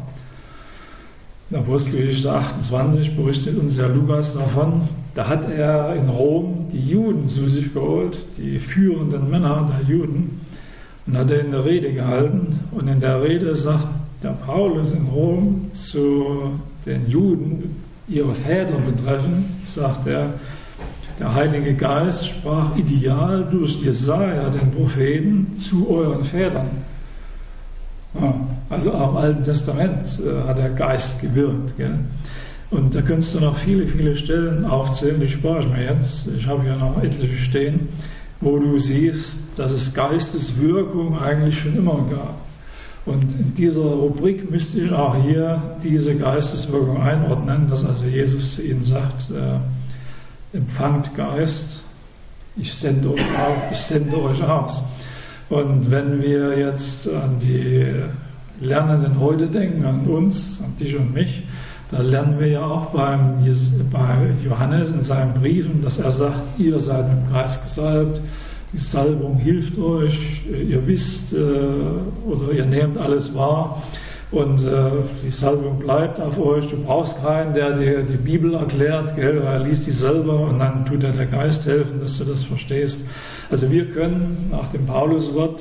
in Apostelgeschichte 28 berichtet uns ja Lukas davon, da hat er in Rom die Juden zu sich geholt, die führenden Männer der Juden, und hat er in der Rede gehalten. Und in der Rede sagt der Paulus in Rom zu den Juden, ihre Väter betreffend, sagt er, der Heilige Geist sprach ideal durch Jesaja, den Propheten, zu euren Vätern. Ja, also auch im Alten Testament hat der Geist gewirkt. Gell? Und da könntest du noch viele, viele Stellen aufzählen, die spare ich mir jetzt. Ich habe hier noch etliche stehen, wo du siehst, dass es Geisteswirkung eigentlich schon immer gab. Und in dieser Rubrik müsste ich auch hier diese Geisteswirkung einordnen, dass also Jesus zu ihnen sagt, empfangt Geist, ich sende euch aus. Und wenn wir jetzt an die Lernenden heute denken, an uns, an dich und mich, da lernen wir ja auch bei Johannes in seinen Briefen, dass er sagt, ihr seid mit dem Geist gesalbt, die Salbung hilft euch, ihr wisst oder ihr nehmt alles wahr und die Salbung bleibt auf euch. Du brauchst keinen, der dir die Bibel erklärt, gell? Er liest die selber und dann tut dir der Geist helfen, dass du das verstehst. Also wir können nach dem Pauluswort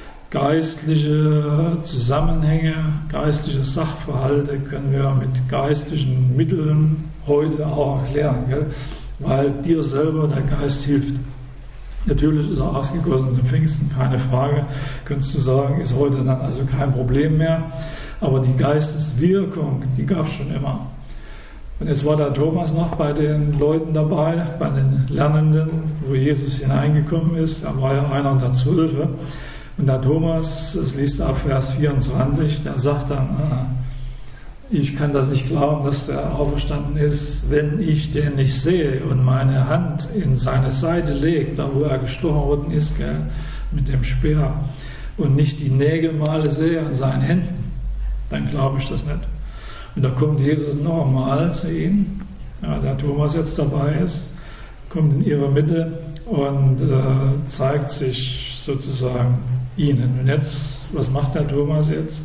geistliche Zusammenhänge, geistliche Sachverhalte können wir mit geistlichen Mitteln heute auch erklären, gell? Weil dir selber der Geist hilft. Natürlich ist er ausgegossen zum Pfingsten, keine Frage. Könntest du sagen, ist heute dann also kein Problem mehr. Aber die Geisteswirkung, die gab es schon immer. Und jetzt war der Thomas noch bei den Leuten dabei, bei den Lernenden, wo Jesus hineingekommen ist. Er war ja einer der 12. Und der Thomas, das liest ab Vers 24, der sagt dann, ich kann das nicht glauben, dass er auferstanden ist, wenn ich den nicht sehe und meine Hand in seine Seite lege, da wo er gestochen worden ist, gell, mit dem Speer, und nicht die Nägelmale sehe an seinen Händen, dann glaube ich das nicht. Und da kommt Jesus noch einmal zu ihnen, ja, der Thomas jetzt dabei ist, kommt in ihre Mitte und zeigt sich sozusagen ihnen. Und jetzt, was macht der Thomas jetzt?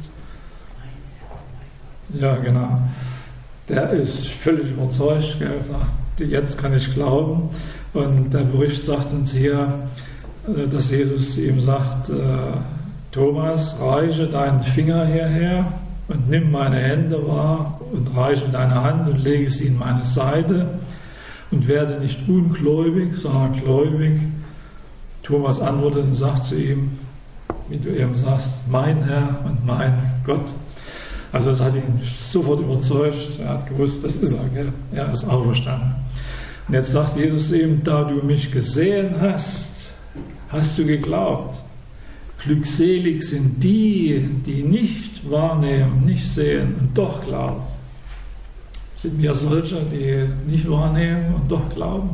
Ja, genau. Der ist völlig überzeugt, gell, sagt, jetzt kann ich glauben. Und der Bericht sagt uns hier, dass Jesus ihm sagt, Thomas, reiche deinen Finger hierher und nimm meine Hände wahr und reiche deine Hand und lege sie in meine Seite und werde nicht ungläubig, sondern gläubig. Thomas antwortet und sagt zu ihm, wie du eben sagst, mein Herr und mein Gott. Also das hat ihn sofort überzeugt, er hat gewusst, das ist er, gell? Er ist auferstanden. Und jetzt sagt Jesus ihm, da du mich gesehen hast, hast du geglaubt. Glückselig sind die, die nicht wahrnehmen, nicht sehen und doch glauben. Sind wir solche, die nicht wahrnehmen und doch glauben?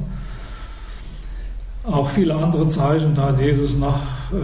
Auch viele andere Zeichen, da hat Jesus noch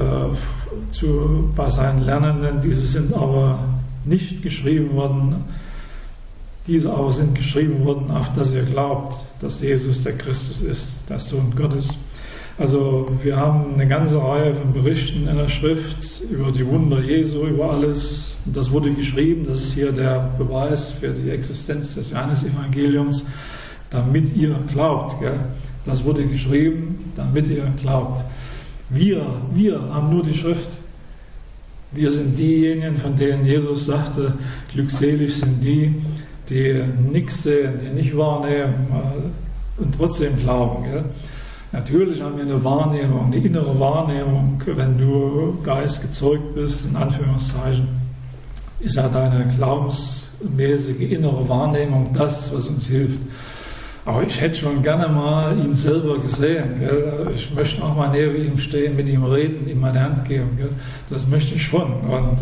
bei seinen Lernenden, diese sind aber nicht geschrieben worden. Diese aber sind geschrieben worden, auf dass ihr glaubt, dass Jesus der Christus ist, der Sohn Gottes. Also wir haben eine ganze Reihe von Berichten in der Schrift über die Wunder Jesu, über alles. Und das wurde geschrieben, das ist hier der Beweis für die Existenz des Johannesevangeliums, damit ihr glaubt. Gell? Das wurde geschrieben, damit ihr glaubt. Wir haben nur die Schrift. Wir sind diejenigen, von denen Jesus sagte, glückselig sind die, die nichts sehen, die nicht wahrnehmen und trotzdem glauben. Gell? Natürlich haben wir eine Wahrnehmung, eine innere Wahrnehmung, wenn du geistgezeugt bist, in Anführungszeichen, ist ja deine glaubensmäßige innere Wahrnehmung das, was uns hilft. Aber ich hätte schon gerne mal ihn selber gesehen. Gell? Ich möchte auch mal neben ihm stehen, mit ihm reden, ihm meine Hand geben. Gell? Das möchte ich schon. Und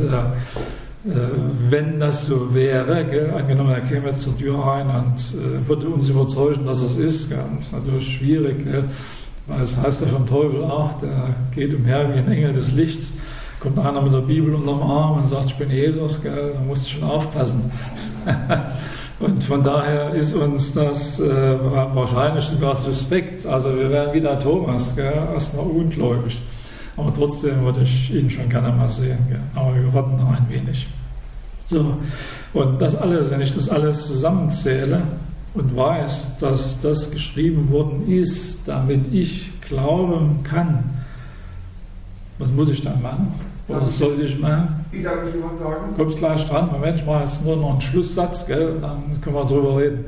wenn das so wäre, gell? Angenommen, er käme jetzt zur Tür rein und würde uns überzeugen, dass es ist. Gell? Das ist natürlich schwierig, gell? Weil es heißt ja vom Teufel auch, der geht umher wie ein Engel des Lichts. Kommt einer mit der Bibel unterm Arm und sagt, ich bin Jesus, gell? Da musst du schon aufpassen. Und von daher ist uns das wahrscheinlich sogar suspekt. Also wir wären wie der Thomas, erstmal ungläubig. Aber trotzdem würde ich ihn schon gerne mal sehen. Gell? Aber wir warten noch ein wenig. So, und das alles, wenn ich das alles zusammenzähle und weiß, dass das geschrieben worden ist, damit ich glauben kann, was muss ich dann machen? Oder was sollte ich machen? Ich darf nicht was sagen. Kommst gleich dran. Moment, ich mache jetzt nur noch einen Schlusssatz, gell? Dann können wir drüber reden.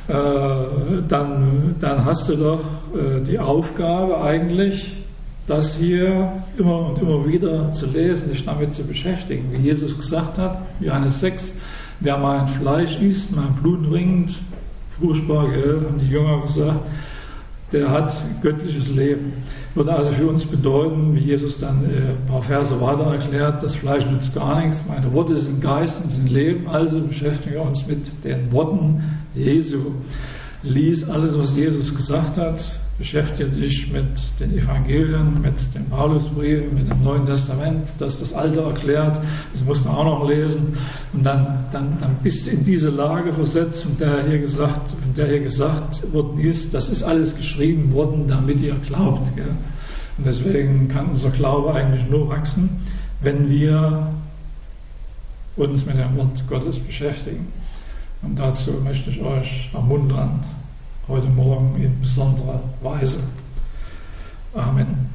Dann hast du doch die Aufgabe eigentlich, das hier immer und immer wieder zu lesen, dich damit zu beschäftigen. Wie Jesus gesagt hat, Johannes 6, wer mein Fleisch isst, mein Blut trinkt, furchtbar, gell? Haben die Jünger gesagt, der hat göttliches Leben. Würde also für uns bedeuten, wie Jesus dann ein paar Verse weiter erklärt, das Fleisch nützt gar nichts, meine Worte sind Geist und sind Leben, also beschäftigen wir uns mit den Worten Jesu. Lies alles, was Jesus gesagt hat, beschäftige dich mit den Evangelien, mit den Paulusbriefen, mit dem Neuen Testament, das das Alte erklärt, das musst du auch noch lesen und dann bist du in diese Lage versetzt, von der hier gesagt worden ist, das ist alles geschrieben worden, damit ihr glaubt. Gell? Und deswegen kann unser Glaube eigentlich nur wachsen, wenn wir uns mit dem Wort Gottes beschäftigen. Und dazu möchte ich euch ermuntern, heute Morgen in besonderer Weise. Amen.